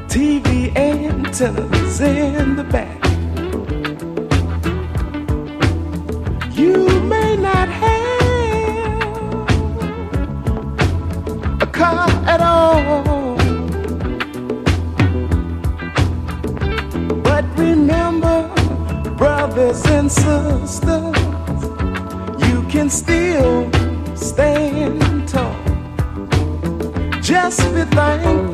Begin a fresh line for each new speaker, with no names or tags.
TV antennas in the back. You may not have a car at all, but remember, brothers and sisters, you can still stand tall. Just be thankful